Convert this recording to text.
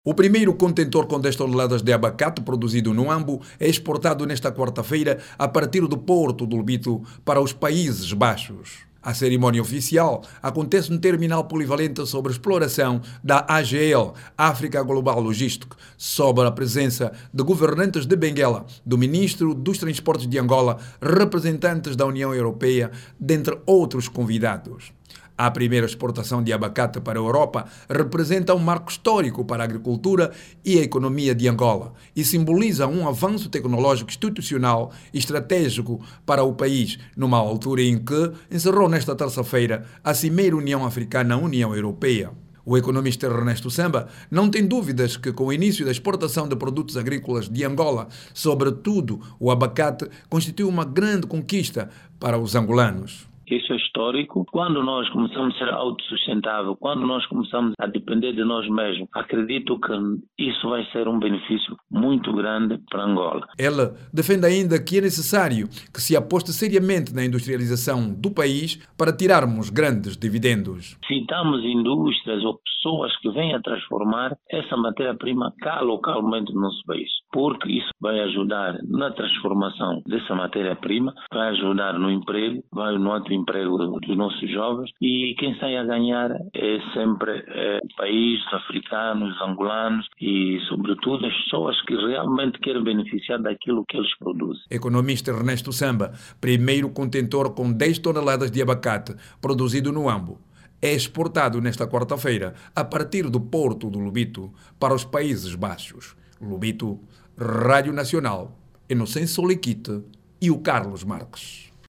O primeiro contentor com 10 toneladas de abacate produzido no Ambo é exportado nesta quarta-feira a partir do porto do Lobito para os Países Baixos. A cerimónia oficial acontece no terminal polivalente sobre exploração da AGL, África Global Logística, sob a presença de governantes de Benguela, do Ministro dos Transportes de Angola, representantes da União Europeia, dentre outros convidados. A primeira exportação de abacate para a Europa representa um marco histórico para a agricultura e a economia de Angola e simboliza um avanço tecnológico institucional e estratégico para o país, numa altura em que encerrou nesta terça-feira a Cimeira União Africana-União Europeia. O economista Ernesto Samba não tem dúvidas que, com o início da exportação de produtos agrícolas de Angola, sobretudo o abacate, constitui uma grande conquista para os angolanos. Isso é histórico. Quando nós começamos a ser autossustentável, quando nós começamos a depender de nós mesmos, acredito que isso vai ser um benefício muito grande para Angola. Ela defende ainda que é necessário que se aposte seriamente na industrialização do país para tirarmos grandes dividendos. Citamos indústrias ou pessoas que venham a transformar essa matéria-prima cá localmente no nosso país, porque isso vai ajudar na transformação dessa matéria-prima, vai ajudar no emprego, vai no emprego dos nossos jovens, e quem sai a ganhar é sempre o país, os africanos, os angolanos e, sobretudo, as pessoas que realmente querem beneficiar daquilo que eles produzem. Economista Ernesto Samba, primeiro contentor com 10 toneladas de abacate produzido no Ambo, é exportado nesta quarta-feira a partir do porto do Lobito para os Países Baixos. Lobito, Rádio Nacional, Inocêncio Soliquite e o Carlos Marques.